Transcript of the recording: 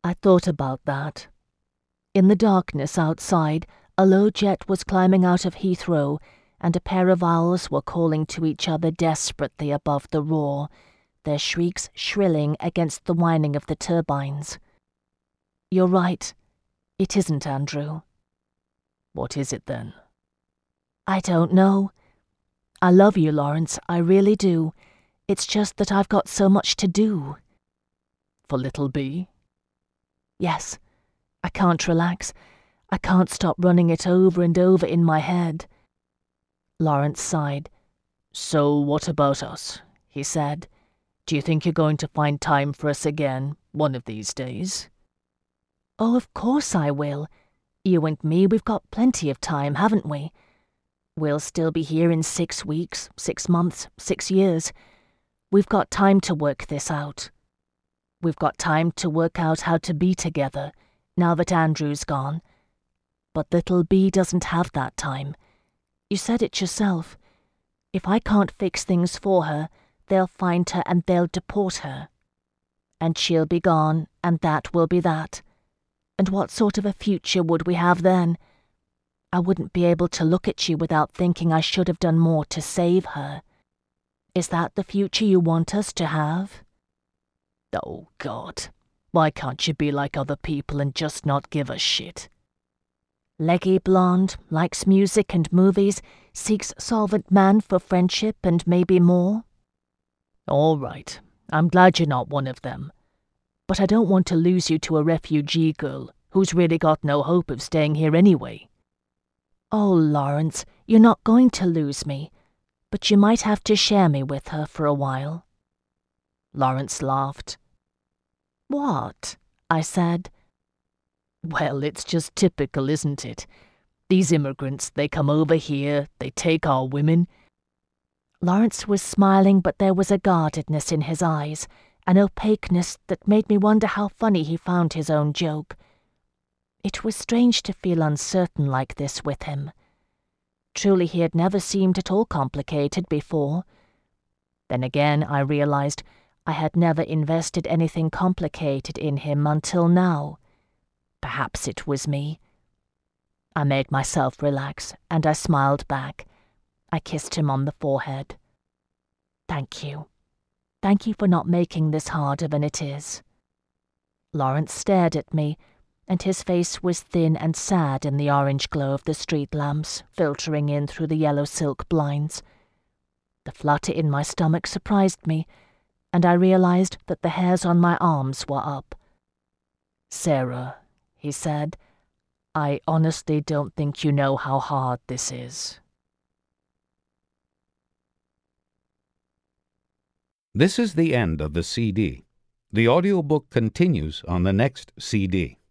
I thought about that. In the darkness outside, a low jet was climbing out of Heathrow, and a pair of owls were calling to each other desperately above the roar, their shrieks shrilling against the whining of the turbines. You're right. It isn't, Andrew. What is it then? I don't know. I love you, Lawrence, I really do. It's just that I've got so much to do. For little Bee? Yes. I can't relax. I can't stop running it over and over in my head. Lawrence sighed. So what about us? He said. Do you think you're going to find time for us again, one of these days? Oh, of course I will. You and me, we've got plenty of time, haven't we? We'll still be here in 6 weeks, 6 months, 6 years. We've got time to work this out. We've got time to work out how to be together, now that Andrew's gone. But little Bee doesn't have that time. You said it yourself. If I can't fix things for her, they'll find her and they'll deport her. And she'll be gone, and that will be that. And what sort of a future would we have then? I wouldn't be able to look at you without thinking I should have done more to save her. Is that the future you want us to have? Oh, God. Why can't you be like other people and just not give a shit? Leggy blonde, likes music and movies, seeks solvent man for friendship and maybe more. All right. I'm glad you're not one of them. But I don't want to lose you to a refugee girl who's really got no hope of staying here anyway. Oh, Lawrence, you're not going to lose me, but you might have to share me with her for a while. Lawrence laughed. What? I said. Well, it's just typical, isn't it? These immigrants, they come over here, they take our women. Lawrence was smiling, but there was a guardedness in his eyes, an opaqueness that made me wonder how funny he found his own joke. It was strange to feel uncertain like this with him. Truly, he had never seemed at all complicated before. Then again, I realized I had never invested anything complicated in him until now. Perhaps it was me. I made myself relax, and I smiled back. I kissed him on the forehead. Thank you. Thank you for not making this harder than it is. Lawrence stared at me, and his face was thin and sad in the orange glow of the street lamps filtering in through the yellow silk blinds. The flutter in my stomach surprised me, and I realized that the hairs on my arms were up. Sarah, he said, I honestly don't think you know how hard this is. This is the end of the CD. The audiobook continues on the next CD.